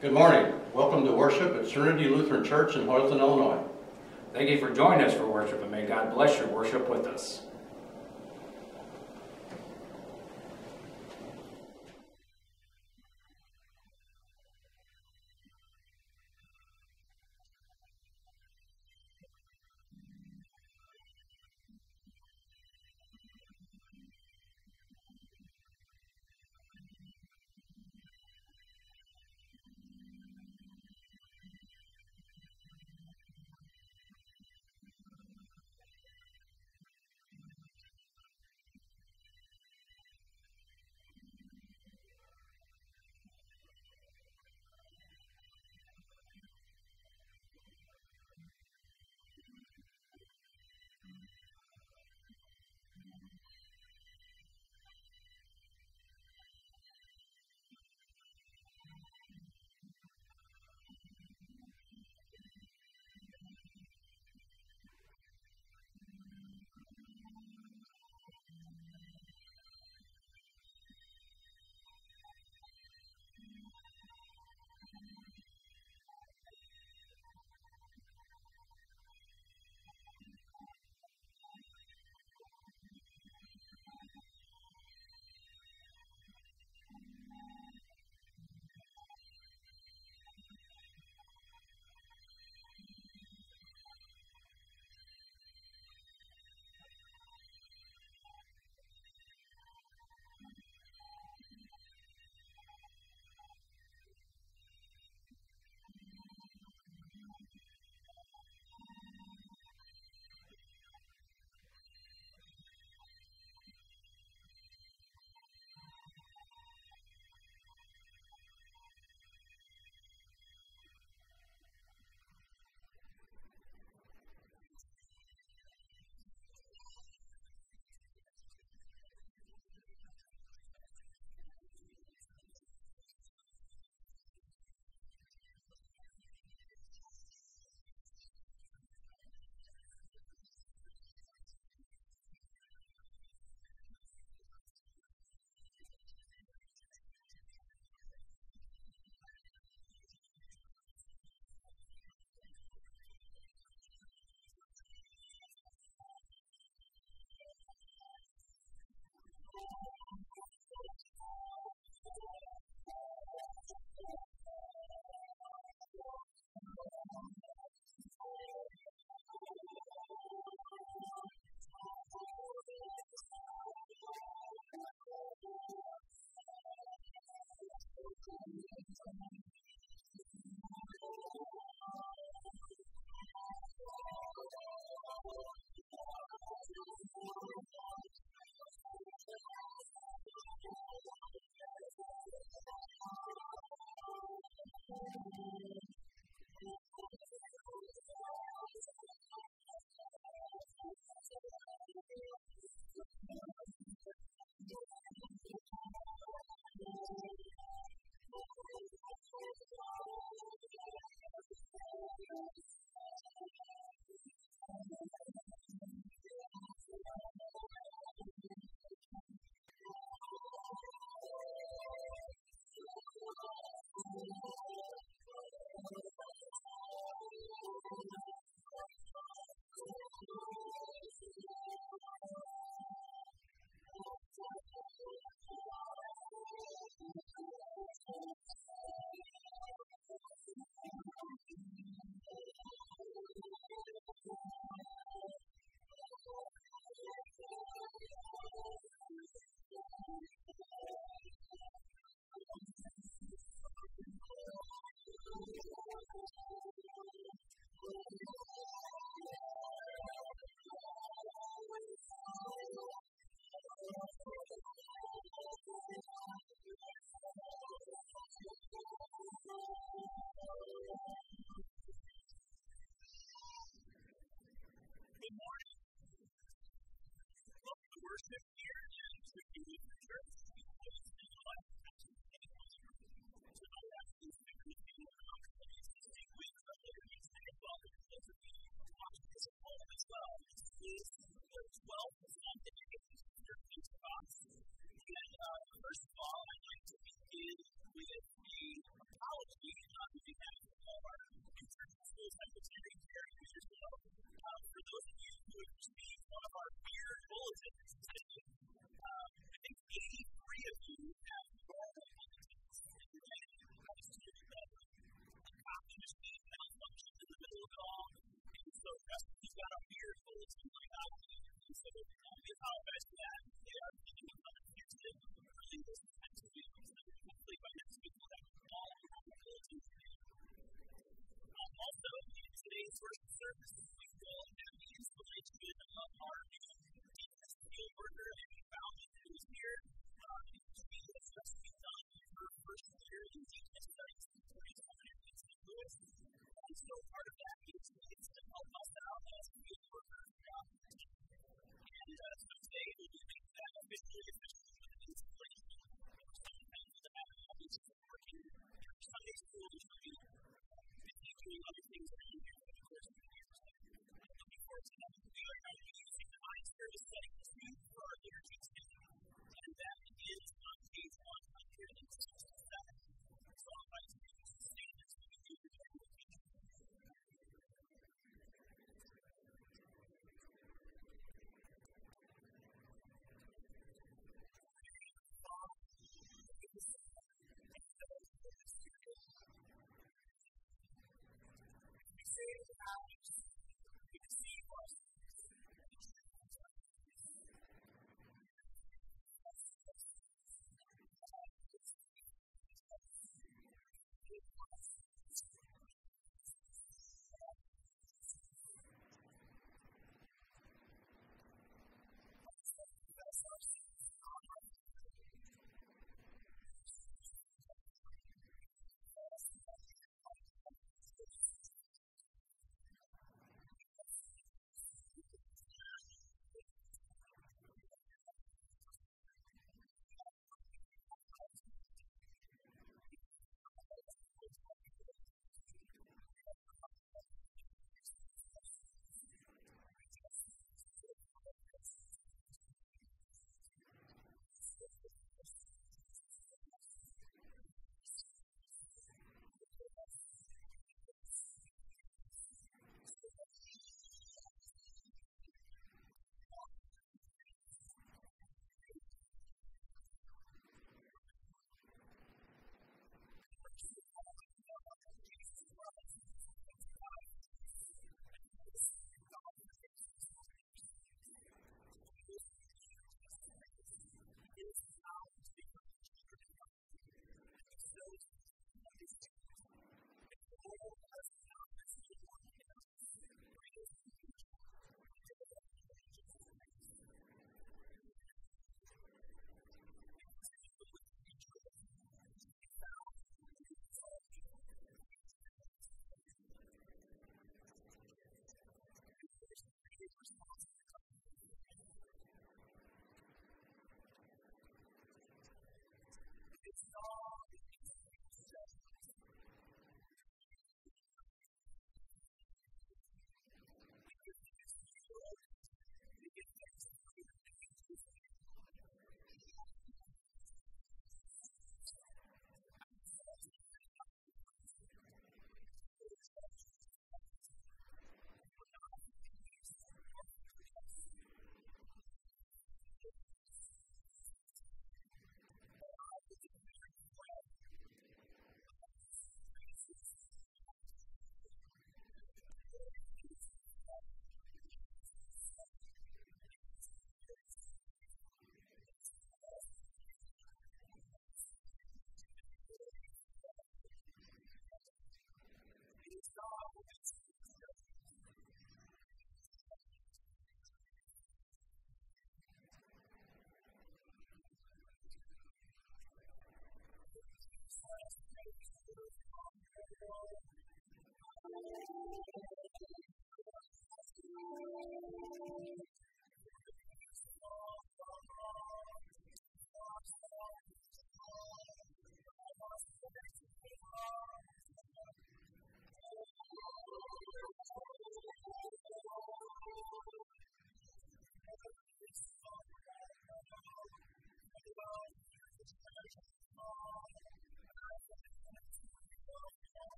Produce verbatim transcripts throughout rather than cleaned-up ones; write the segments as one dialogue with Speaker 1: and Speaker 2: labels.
Speaker 1: Good morning. Welcome to worship at Trinity Lutheran Church in Hoyleton, Illinois.
Speaker 2: Thank you for joining us for worship, and may God bless your worship with us.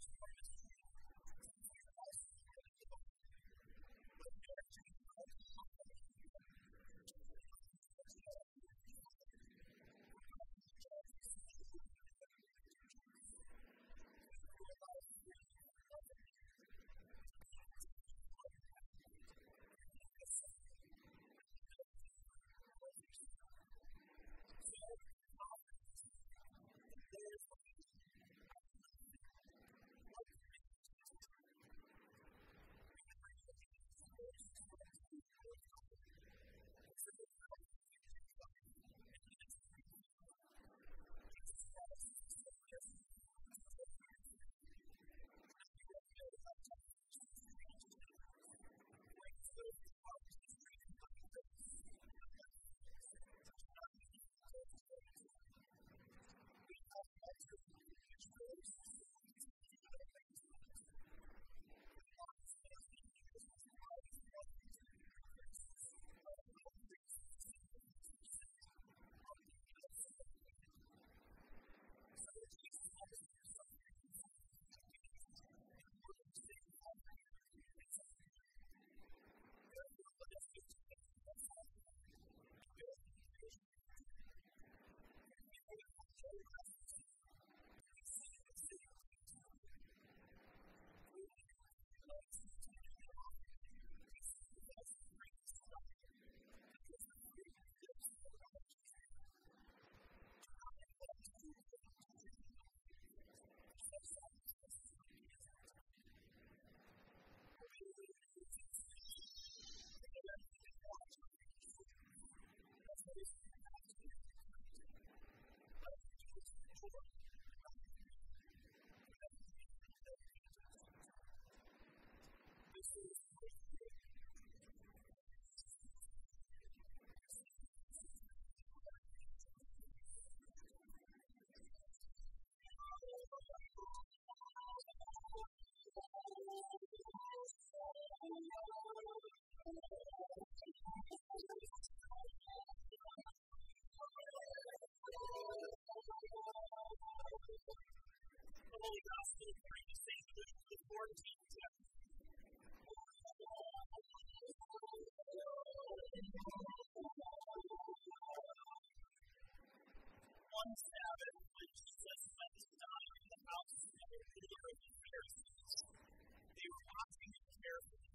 Speaker 3: One Sabbath, when Jesus went to dine in the house of the ruler of the Pharisees, they were watching him carefully.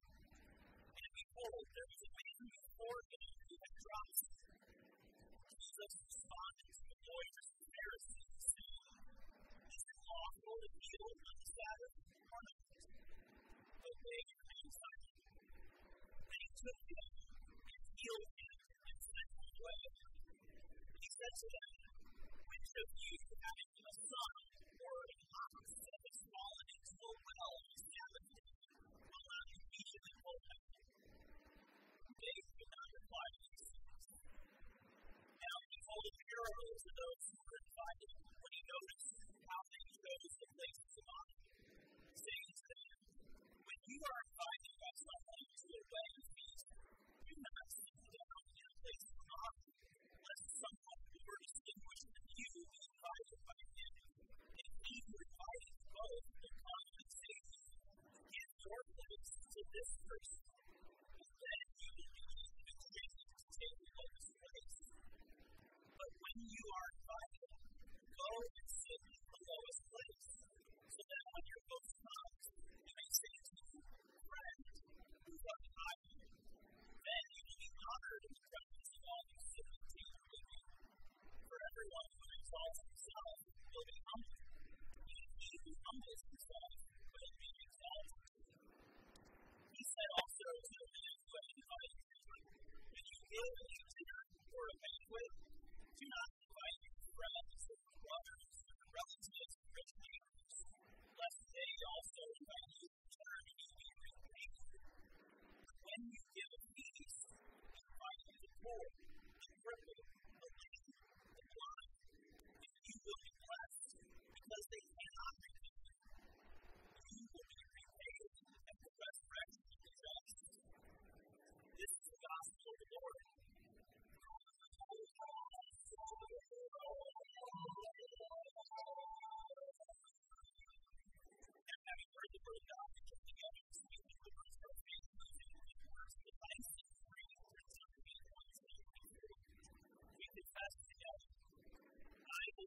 Speaker 3: And behold, there was a man before him who had dropped. Jesus responded to the lawyers and Pharisees, saying, "Is it lawful to heal on the Sabbath or not?" But they remained silent. Then he took him and healed him and sent him away. He said to them, "Which of you, having a son or an ox that has fallen into a well on the Sabbath day, will not immediately pull him out?" They could not reply to these things. Now he told a parable to those who were invited when he noticed how they chose the places of honor, saying to them, "When you are invited by someone to a wedding feast, do not sit down in a place of honor, lest someone who were distinguished from you be invited by him. And he who invited you both will come and say to you, 'Give your place to this person,' and then you will be invited to take the lowest place. But when you are invited, go and sit in the lowest place, so that when your host comes, you may say to him, 'Friend, move up higher.' Then you will be honored in the presence of all who sit at the table with you. For everyone who exalts himself will be humbled, and he who humbles himself will be exalted." He said also to the man who had invited him, "When you give a dinner or a banquet, do not invite your friends or brothers or relatives or rich neighbors, lest they also invite you in turn and you be repaid. When you give a feast, invite the poor, the crippled, the lame, the blind, and you will be blessed, because they cannot repay you. You will be repaid at the resurrection of the just." This is the gospel of the Lord.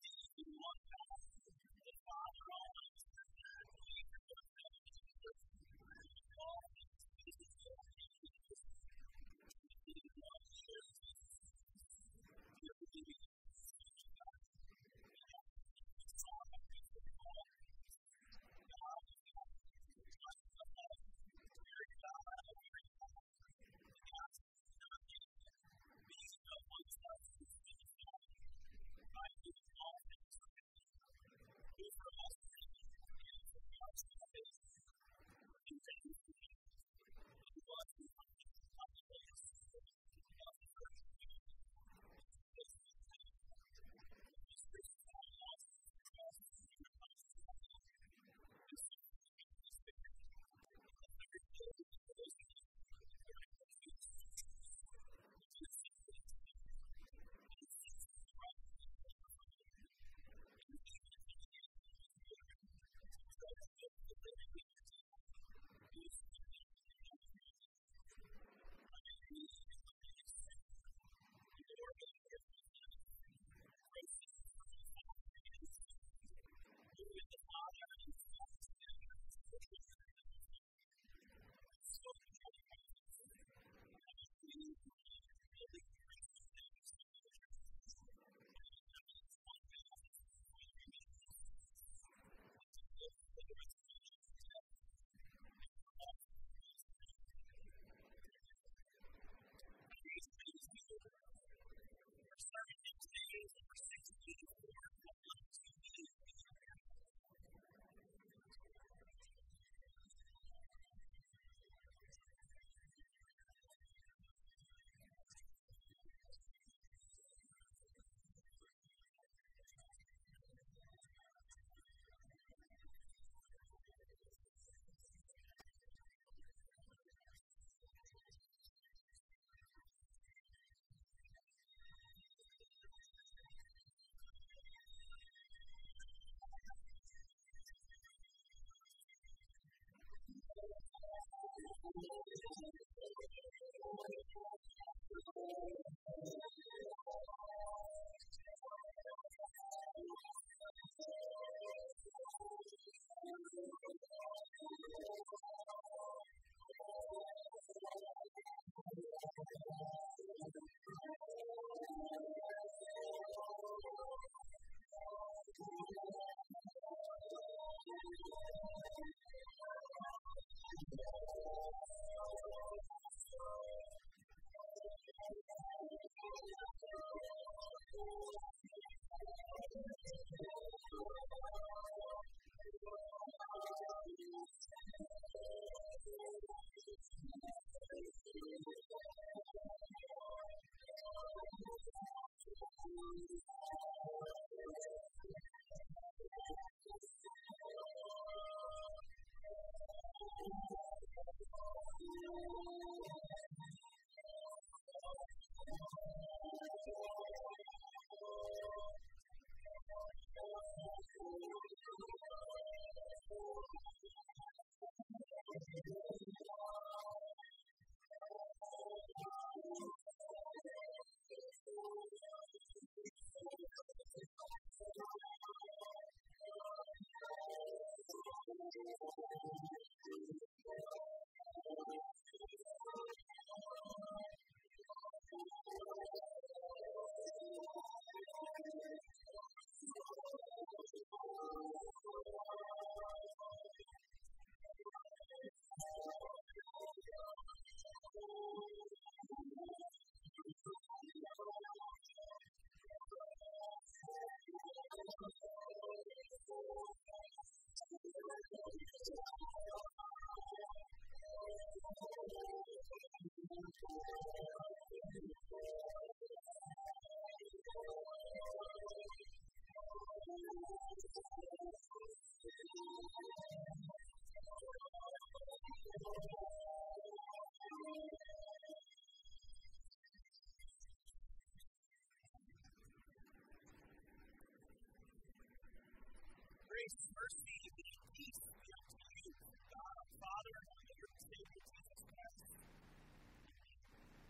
Speaker 3: Grace, mercy, and peace be unto you, God our Father, and your Savior Jesus Christ.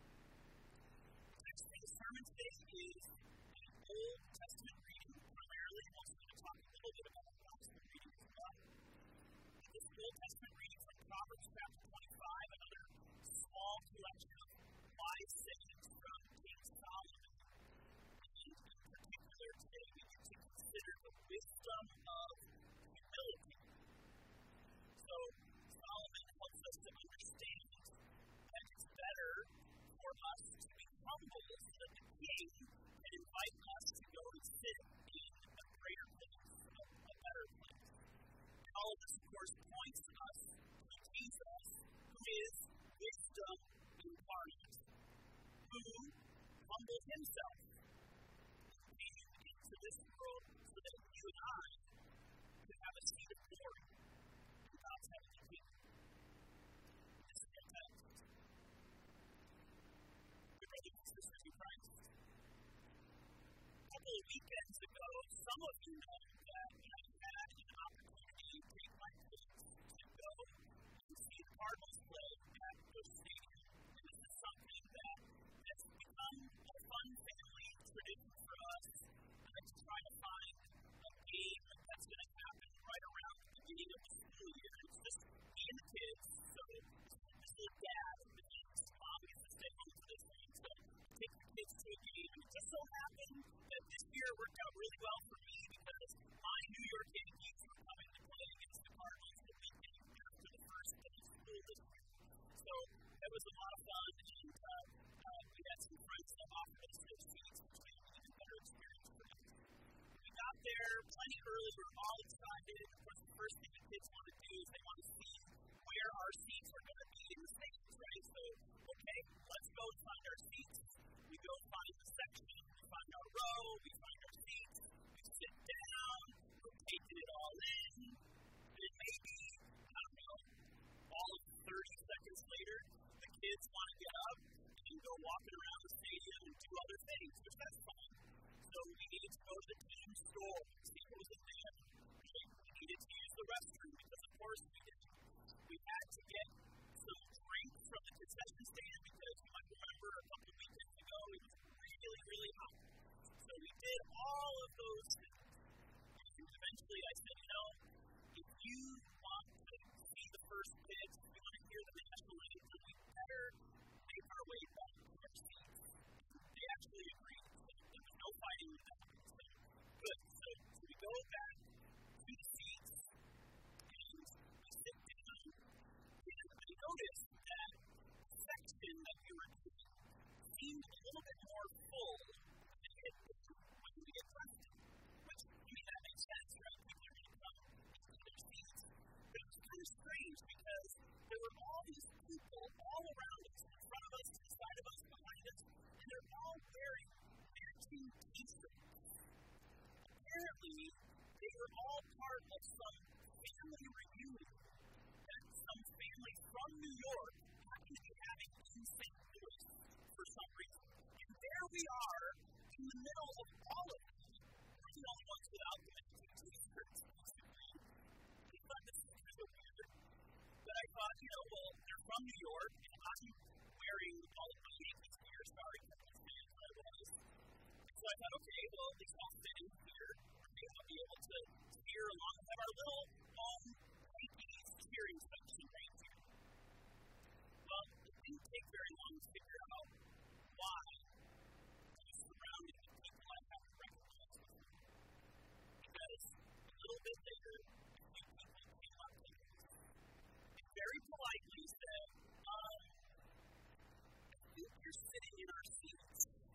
Speaker 3: The text for the sermon today is an Old Testament reading, primarily little bit about the Gospel reading as well. This Old Testament reading from Proverbs chapter twenty-five, another small collection of wise sayings from King Solomon. And in particular, today we get to consider the wisdom of humility. So, Solomon helps us to understand that it's better for us to be humble so that the king can invite us to go and sit in a greater place, a, a better place. And all of this, of course, points to us to Jesus, who is wisdom incarnate, who humbled himself and came into this world so that you and I could have a seat of glory in God's heavenly kingdom. This is the text. Good brothers and sisters in Christ. A couple of weekends ago, some of you know that I had an opportunity to take my kids to go and see the Cardinals play at Busch Stadium. And this is something that has become a fun family tradition for us. I like to try to find a game that's going to happen right around the beginning of the school year. It's just me and the kids, so this little dad and the kids, mom gets to stay home for this game, so take the kids to a game. And it just so happened that this year worked out really well for me because my New York Yankees were coming to play against the Cardinals the weekend after the first day of school this year. So it was a lot of fun, and uh, uh, we had some friends that offered us those seats, which made it an even better experience for us. We got there plenty early. We were all excited. Of course, the first thing the kids want to do is they want to see where our seats are going to be in the stands, right? So, okay, let's go and find our seats. We go find the section, we find our row, we find our seats, we sit down, we're taking it all in, and maybe, I don't know, all of thirty seconds later, the kids want to get up and go walking around the stadium and do other things, which that's fine. So we needed to go to the team store and see what was in there. We needed to use the restroom because, of course, we did. We had to get some drinks from the concession stand because you might remember a couple of weekends ago it was really, really hot. So we did all of those things. And eventually I said, you know, if you want to see the first pitch, if you want to hear the national anthem, we better make our way back to our seats. They actually agreed. So there was no fighting with that. So good. So, so we go back to the seats and we sit down. And I noticed that the section that we were doing seemed a little bit more full than it had been when we had left it. Which, I mean, that makes sense, right? People are going to come into their seats. But it was kind of strange because there were all these people all around us, in front of us, to the side of us, behind us, and they're all wearing matching t-shirts. Apparently, they were all part of some family reunion that some family from New York happened to be having in Saint Louis for some reason. And there we are in the middle of all of them. We're the only ones without the matching t-shirts. I thought this was kind of weird. But I thought, you know, well, they're from New York, and I'm wearing all of my Yankees gear. Sorry, Cardinals fans, I was. So I thought, okay, well, at least I'll fit in here. Maybe I'll be able to cheer along and have our little home Yankees cheering section right here. Well, it didn't take very long to figure out why I was surrounded with people I haven't recognized before. Because a little bit later, a few people came up to me and very politely said, um, I think you're sitting in our seats.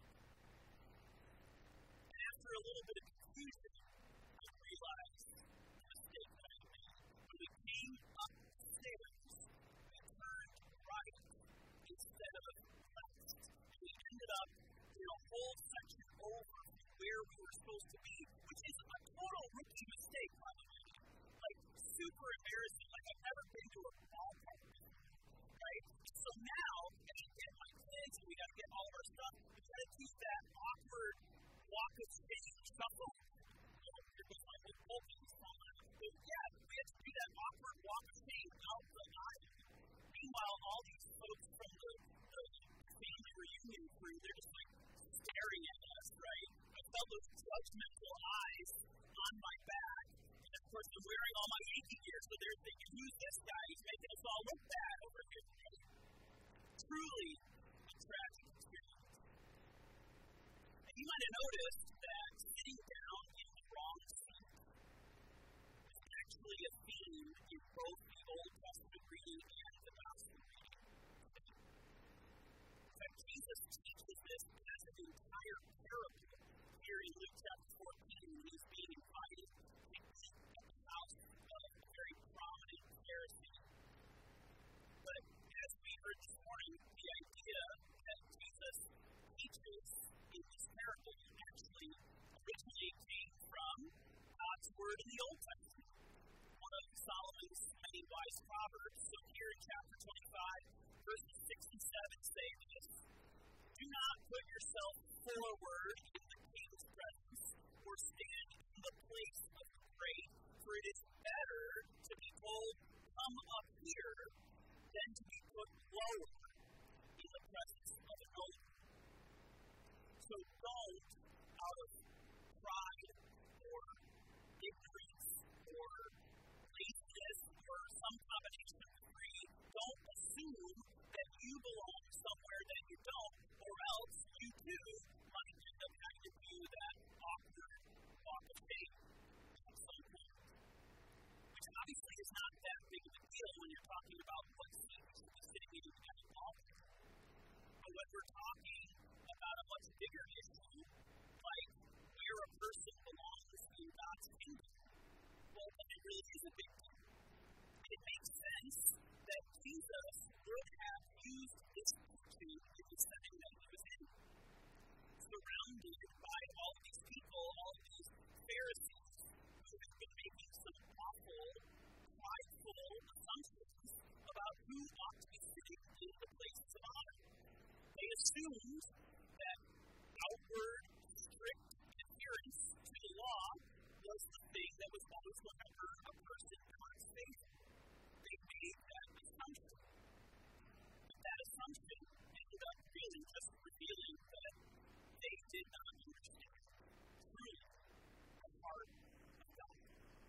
Speaker 3: And after a little bit of confusion, I realized the mistake that I made. When we came up the stairs, we turned right instead of left. And we ended up in a whole section over from where we were supposed to be, which is a total rookie mistake, by the way. Like, super embarrassing. Like, I've never been to a ballpark before, right? So now, I gotta get my kids, and we gotta get all of our stuff. We gotta do that awkward walk of shame shuffle. You know, here goes my whole Colton's falling out. But yeah, we had to do that awkward walk of shame out the aisle. Meanwhile, all these folks from the, the family reunion crew, they're just like staring at us, right? I felt those judgmental eyes on my back. course, I'm wearing all my Yankee gear, so they're thinking, who's this guy? He's making us all look bad over here today. Truly a tragic experience. And you might have noticed that sitting down in the wrong seat is actually a theme in both the Old Testament reading and the Gospel reading. In fact, Jesus teaches this as an entire parable here in Luke chapter fourteen when he's being invited to eat at the house of a very prominent Pharisee. But as we heard this morning, the idea that Jesus teaches in this parable actually originally came from God's word in the Old Testament, one of Solomon's many wise proverbs. So here in chapter twenty-five, verses six and seven say this: do not put yourself forward in the king's presence, or stand in the place of the great, for it is better to be told, come up here, than to be put lower in the presence of an oath. So don't, out of pride or ignorance or laziness or some combination of the three, don't assume that you belong somewhere that you don't, or else you too might end up having to do that awkward walk of faith at some point. Which obviously is not that big of a deal when you're talking about what seat you should be sitting in at the altar. But when we're talking about a much bigger issue, like where a person belongs in God's kingdom, well, then it really is a big deal. It makes sense that Jesus would have used this teaching in the setting that he was in. Surrounded by all of these people, all of these Pharisees who have been making some awful, prideful assumptions about who ought to be sitting in the places of honor. They assumed that outward, strict adherence to the law was the thing that was always going to earn a person God's favor. They made that assumption. But that assumption ended up really just revealing that they did not understand truly the heart of God.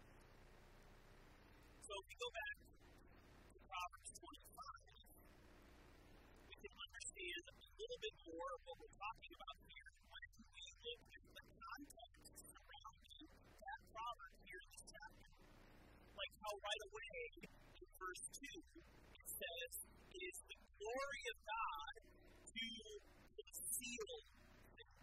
Speaker 3: So if we go back to Proverbs twenty-five, we can understand a little bit more of what we're talking about here when we look at the context surrounding that proverb here in this chapter. Like how right away in verse two it says, it is the glory of God to conceal things.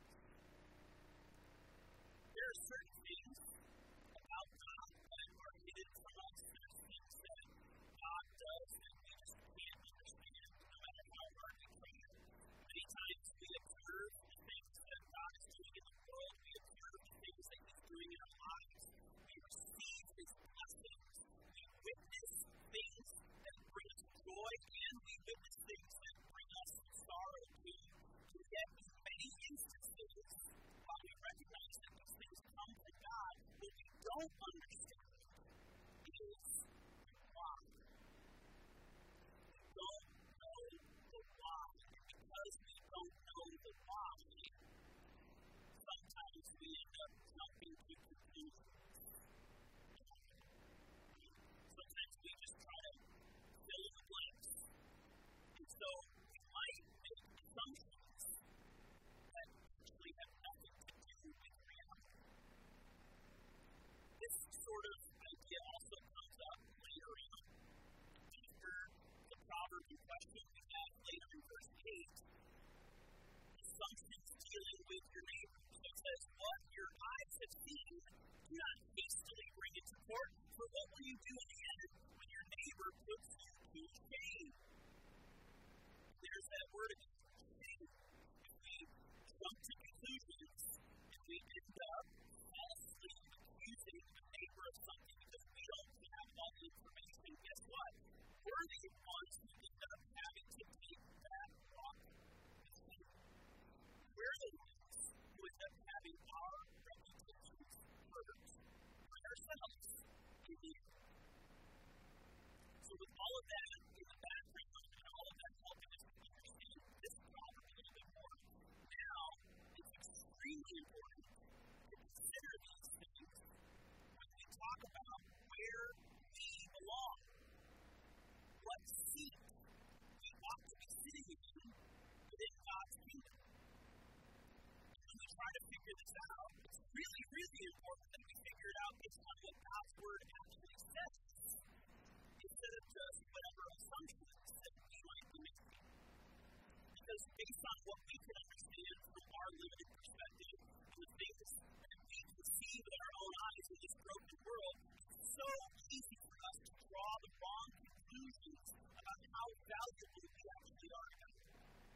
Speaker 3: There are certain things about God that are hidden from us. There's things that God does that we just can't understand, no matter how hard we try. Many times we observe the things that God is doing in the world. We observe the things that He's doing in our lives. We receive His blessings. We witness things that bring us joy, and we witness things that bring us sorrow too. And yet, in many instances, while we recognize that these things come from God, what we don't understand is why. We don't know the why. Because we don't know the why, sometimes we end up jumping to conclusions. Sometimes we just try to fill in the blanks. And so we might make assumptions that actually have nothing to do with reality. This sort of idea also comes up later on. After the proverb in question we have later in verse eight, assumptions dealing with your neighbor. So it says, what your eyes have seen, do not hastily bring it to court, for what will you do in the end when your neighbor puts you to shame? There's that word again, shame. If we jump to conclusions, if we end up falsely accusing a neighbor of something because we don't have all the information, guess what? We're the ones who end up having to take that walk with him. We're the ones who end up having our reputations hurt by ourselves in the end. So with all of that in the background and all of that helping us to understand this problem a little bit more, now it's extremely important to consider these things when we talk about figure this out, it's really, really important that we figure it out based on what God's Word actually says, instead of just whatever assumptions that we might be making. Because based on what we can understand from our limited perspective, and the things that we can see with our own eyes in this broken world, it's so easy for us to draw the wrong conclusions about how valuable we actually are to God.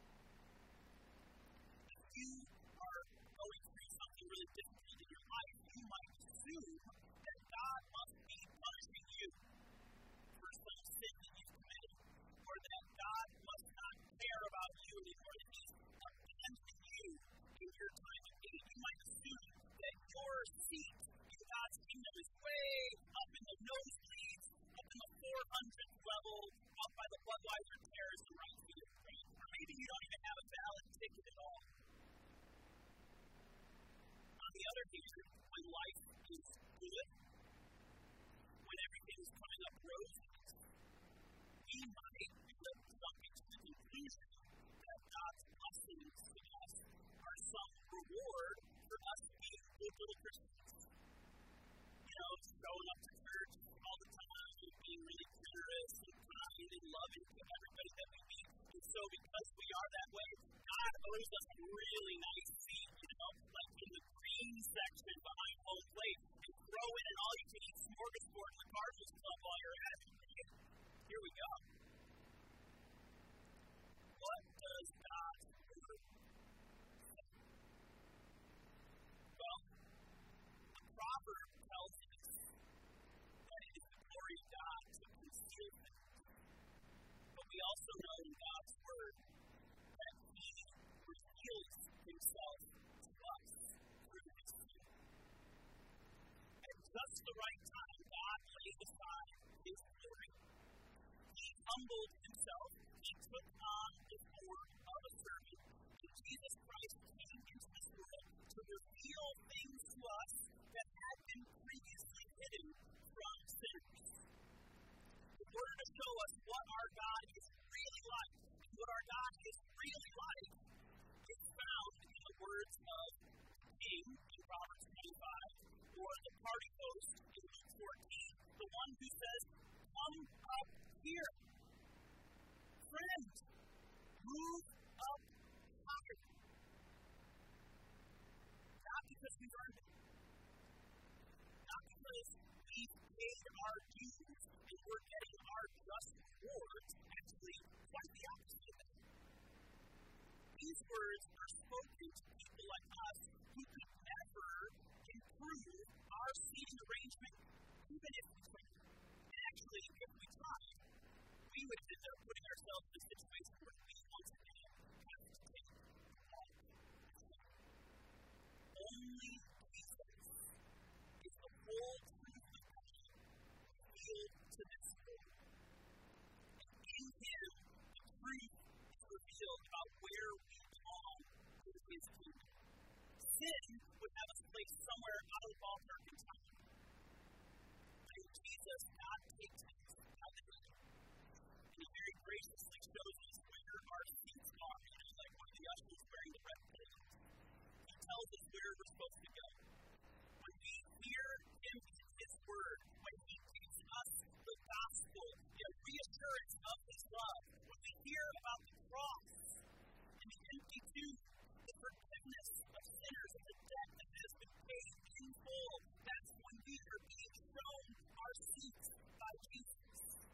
Speaker 3: If you are going through something really difficult in your life, you might assume that God must be punishing you for some sin that you've committed, or that God must not care about you anymore, that He's abandoning you in your time of need. You might assume that your seat in God's kingdom is way up in the nosebleeds, up in the four hundredth level, up by the Budweiser Terrace and right to your brain. Or maybe you don't even have a valid ticket at all. On the other hand, when life is good, when everything is coming up roses, we might end up jumping to the conclusion that God's blessings to us are some reward for us being good little Christians. You know, showing up to church all the time and being really generous and kind and loving to everybody that we meet. And so because we are that way, God owes us a really nice seat, you know, like in the green section behind home plate, and throw in an all-you-can-eat smorgasbord in the Cardinals Club while you're at it. Here we go. What does God's Word say? Well, the proverb tells us that it is the glory of God to conceal things. But we also know in God's Word that He reveals Himself to us through His Word. At just the right time, God laid aside His glory. He humbled Himself. He took on the form of a servant. And Jesus Christ came into this world to reveal things to us that had been previously hidden from sinners. In order to show us what our God is really like, and what our God is really like, is found in the words of the King in Proverbs twenty-five, or the party host in Luke fourteen, the one who says, "Come up here. Friends, move up higher." Not because we've earned it. Not because we've paid our dues and we're getting our just rewards. Actually, quite the opposite of that. These words are spoken to people like us who could never improve our seating arrangement, even if we tried. And actually, if we tried, we would end up putting ourselves in a situation where we once again have to take the wrong decision. Only Jesus is the whole truth of God revealed to this world. And in Him, the truth is revealed about where we belong in His kingdom. Sin would have us placed somewhere out of the ballpark in time. But in Jesus, God takes us out of it. He very graciously shows us where our seats are, you know, like one of the ushers wearing the red plate. He tells us where we're supposed to go. When we hear Him in His Word, when He gives us the gospel, the reassurance of His love, when we hear about the cross and the empty tomb, the forgiveness of sinners and the debt that has been paid in full, that's when we are being shown our seats by Jesus.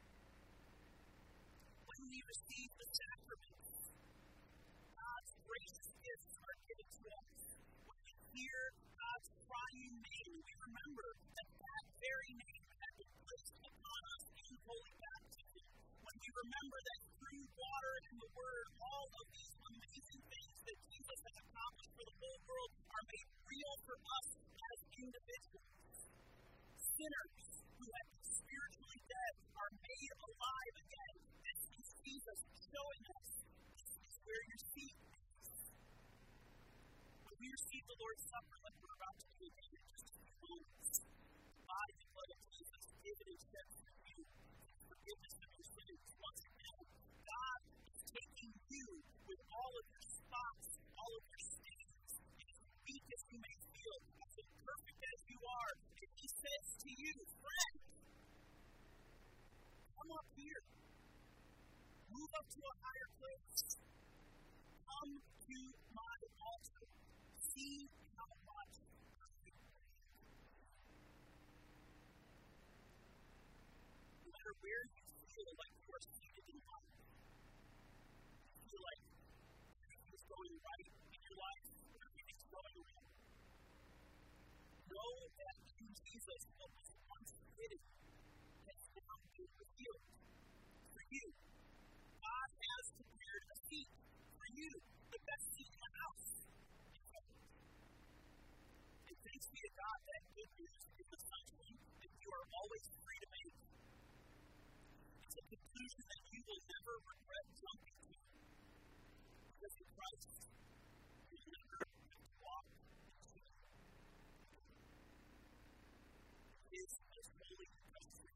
Speaker 3: When we receive the sacraments, God's gracious gifts are given to us. When we hear God's triune name, we remember that that very name had been placed upon us in holy baptism. When we remember that through water and the Word, all of these amazing things that Jesus has accomplished for the whole world are made real for us as individuals. Sinners who have been spiritually dead are made alive again. This is Jesus showing us this is where your seat is. When we receive the Lord's Supper, like we're about to do again in just a few moments, the body and blood of Jesus given and shed for you, forgiveness of your sins. Once again, God is taking you with all of your spots, all of your stains, and as weak as you may come up here. Move up to a higher place. Come to my altar. See how much I feel. No matter where you feel like you are seated in life, you feel like everything is going right in your life, everything is going wrong. Know that in Jesus, what was once hidden has now been revealed for you. God has prepared a seat for you, the best seat in the house. And thanks be to God that good news is the sunshine that you are always free to make. It's a conclusion that you will never regret jumping to. Because in Christ, you will never have to walk into His most holy country.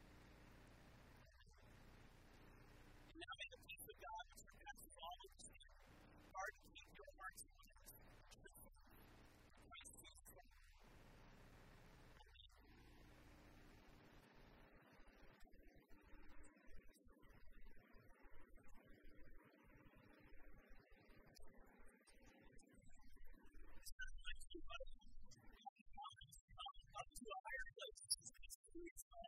Speaker 3: And now may the peace of God, which surpasses all understanding, guard and keep your hearts and minds. Christ Jesus. Up to a higher place. It's not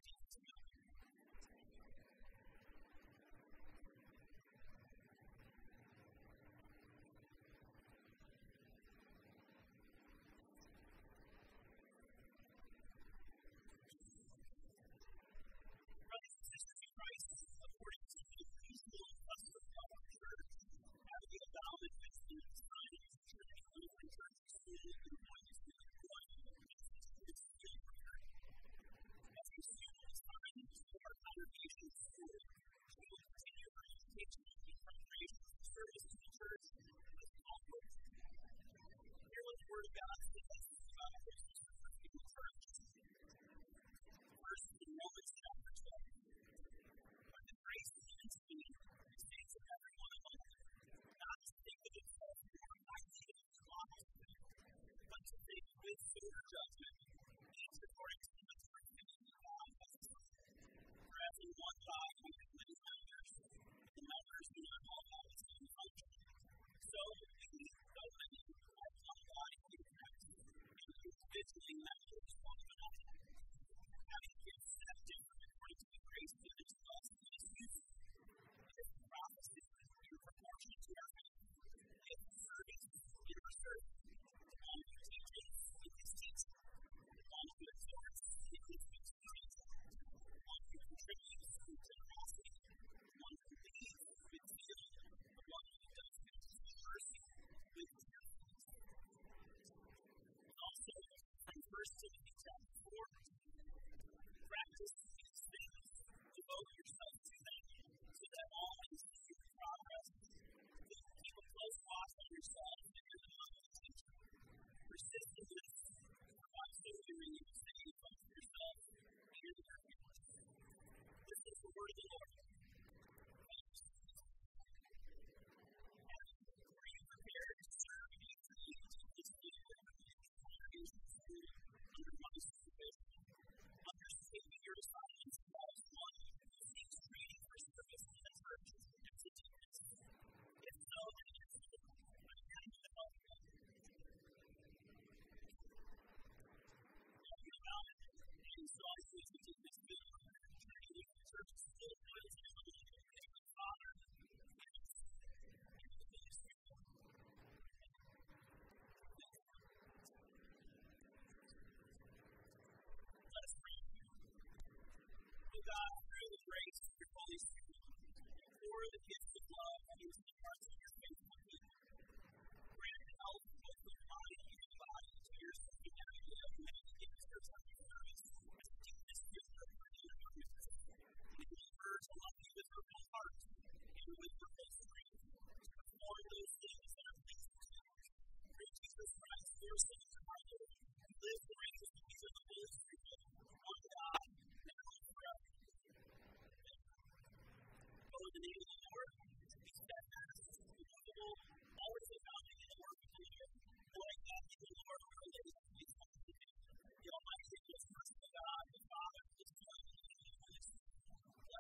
Speaker 3: brothers and sisters in Christ, according to the usual custom of our church, having a valid visiting sign of the church, Lutheran Church is still in one is the one is still prepared. As we see all the time for our congregation school, we will continue our education in preparation for service in the church as always. Hear what the Word of God says about our sisters in the church. First, in Romans chapter twelve. But the grace given to me is saints of everyone among you, not to think of himself more highly than his fathers did, but to think with sober judgment, each according to the maturity that God has assigned. For as in one body we have many members, the members do not all have the same function. So we, though many, are one body in Christ, and individually members one of another. Having gifts that differ according to the grace given to us in this use. If prophecy in proportion to our faith, if service in our service, one who teaches in his teaching, one who exhorts in his experience, one who contributes with generosity, one who leads with zeal, the one who does mercy with cheerfulness. Also, from First Timothy chapter four, practice these things, devote yourself to them, so that all may see your progress. Keep a close watch on yourself and your devoted teacher. Persist in this, watch those doing you save both yourself and your families. This is the word of the Lord. Are you prepared to serve and to lead this people in the congregation school under my supervision? Understanding your assignments involves one who seeks training for service in the church and to deacons. If so, then it's good. I'm happy to help you. Tell me about it. And so I see to do this bill. Training in the church is still what is in the name of the Father and the Son and the Holy Spirit. Let us pray. O God, through the grace of your Holy Spirit, pour the gift of love into the hearts of your faithful people. Grant health both of body and body to your saving idea of many ministers of your service as a deepest gift of your influence. Enable her to love you with her whole heart and with her whole strength, to perform those things that are pleasing to you. Through Jesus Christ, your Son, our Lord, who lives and reigns with you in the Holy Spirit, one God, now and forever. Go in the name of the Lord, be steadfast, immovable, always abounding in the work of the Lord, knowing that in the Lord our days is the Almighty, the merciful God, the Father, the Son, and the Holy Spirit.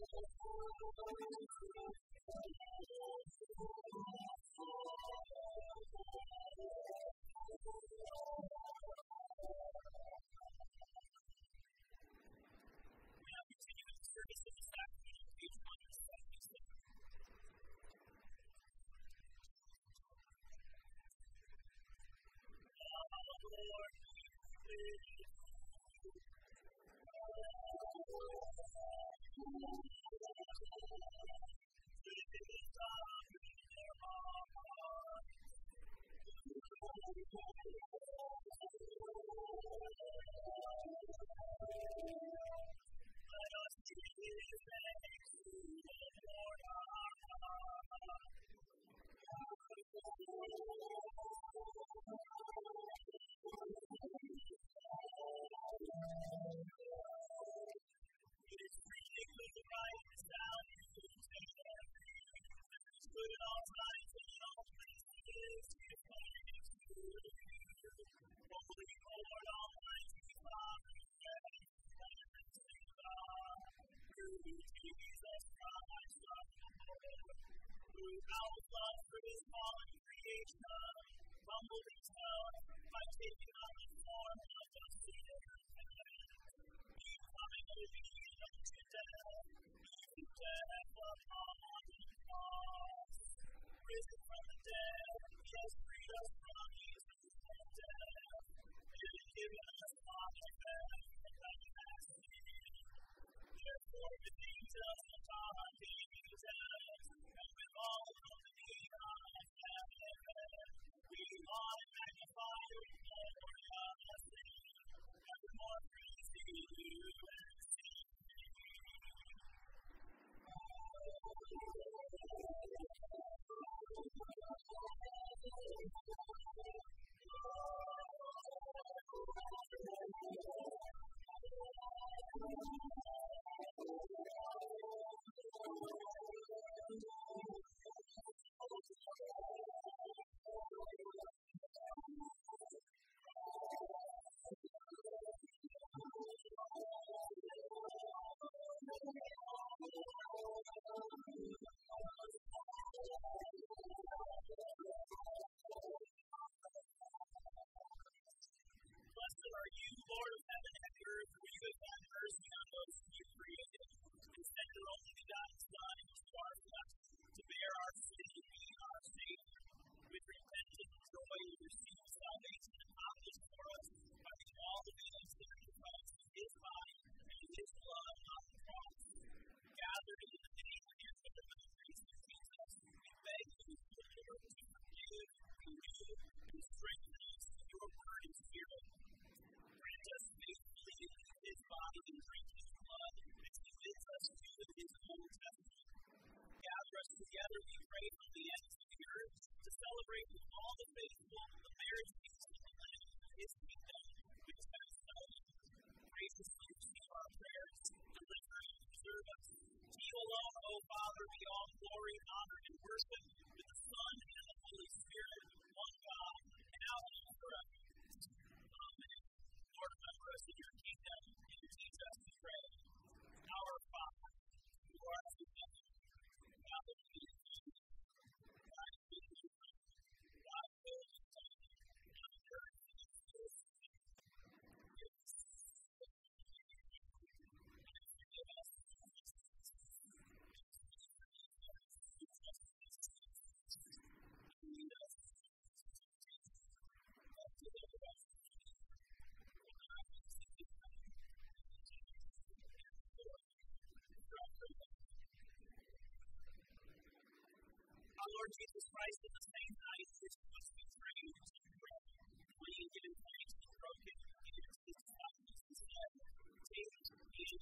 Speaker 3: Lord Jesus Christ in the same night which he was betrayed and bread. When he had given thanks, he broke it and gave it to his disciples and said, "Take it and eat.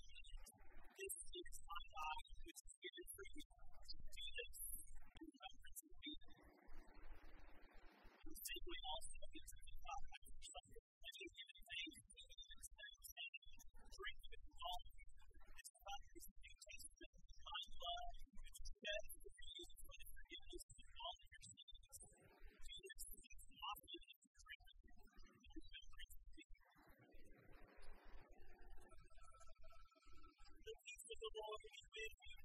Speaker 3: This is my body which is given for you. Do this in remembrance of me." In the same way also he took the cup after supper. When he had given thanks, he gave it to them, saying, "Drink of it, all of you. This cup is the New Testament in my blood, which is shed for you for the forgiveness of all of your sins. Do this as often as you drink it in remembrance of me." The peace of the Lord be with you.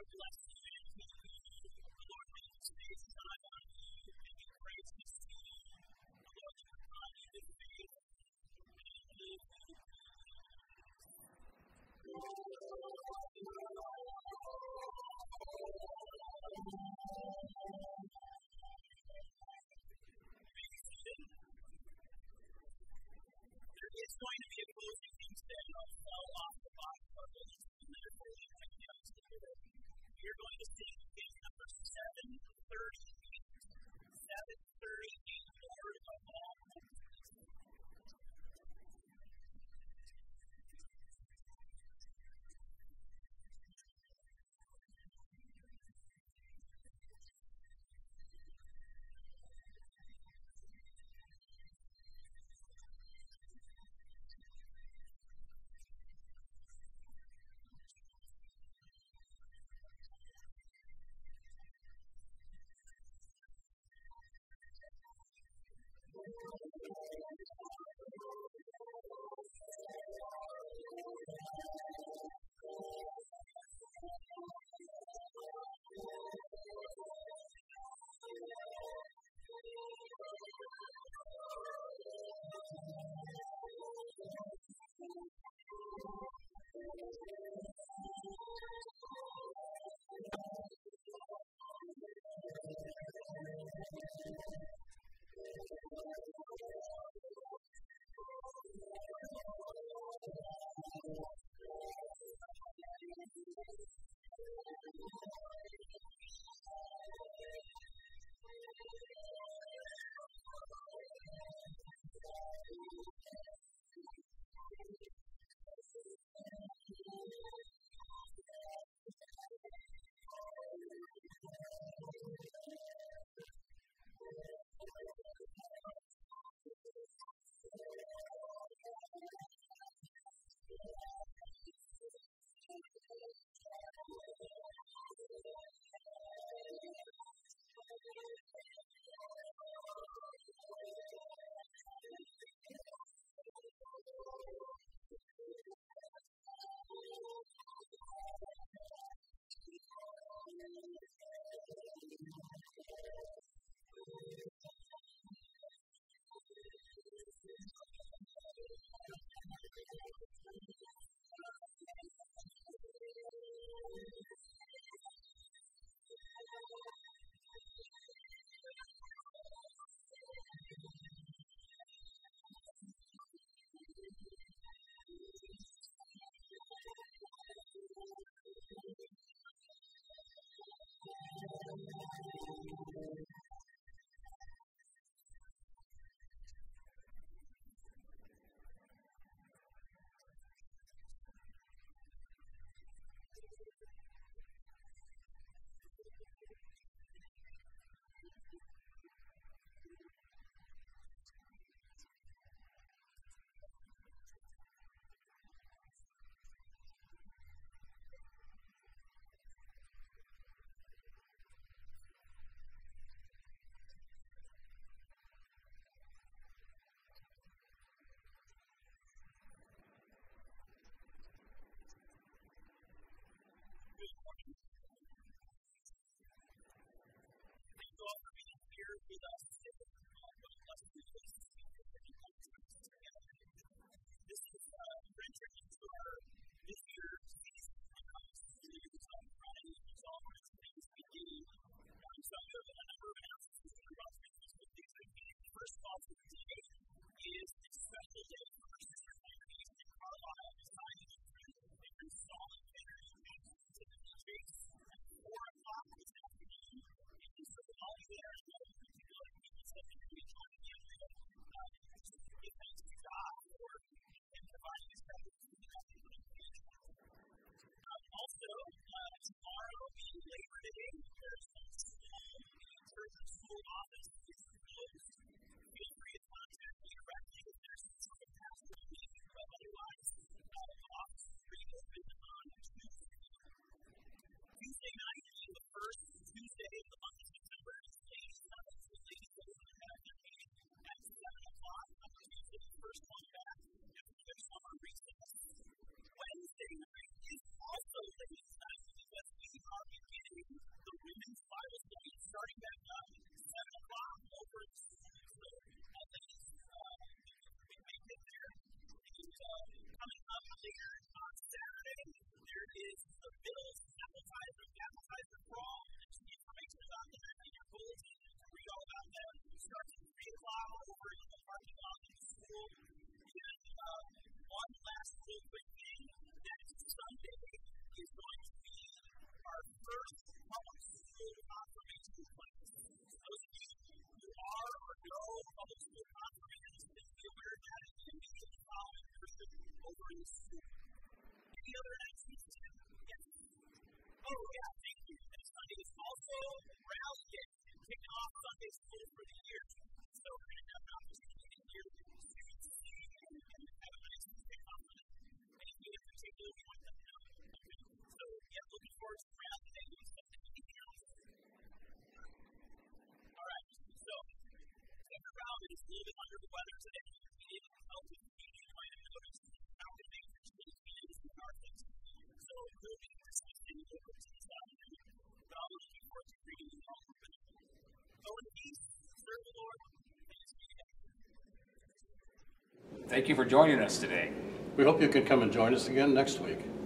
Speaker 3: Lord bless you and keep you. The Lord make his face shine on you and be gracious to you. The Lord turn on you his face and give you It's going to be a closing thing today. I'll fall off the bottom of it. We're going to sing page number seven thirty-eight. seven thirty-eight, Lord of all. First of all, today is a special day for our sister communities in Carlisle. It's time to get and solid energy to the chase at four o'clock this afternoon. And so all you there is going to go and meet us up in the region again. Give thanks to God for and providing this message to the community. the Bill's appetizer, appetizer crawl, and some information about that in your bulletin. You can read all about that. It starts at three o'clock over in the parking lot of the school. And uh, one last little quick thing, next Sunday is going to be our first public school confirmation class. Those of you who are or know public school confirmations, please be aware of that and immediately following Christian over in the school. Any other announcements? Yes. Oh, yeah, thank you. Next Sunday is also Rally Day, kicking off Sunday school for the year. So we're going to have an opportunity to hear students sing and, and have a nice kickoff for them. Anything in particular you want them to know? Okay. So, yeah, looking forward to Rally Day. Anything else? All right. So, Tucker Brown is a little bit under the weather today. He didn't help with the meeting. You might have noticed how the things are changing in the market. So, we'll be discussing over to this afternoon. But I'm looking forward to reading you all a bit. Go in peace. Serve the Lord. Thanks be to God.
Speaker 2: Thank you for joining us today.
Speaker 1: We hope you can come and join us again next week.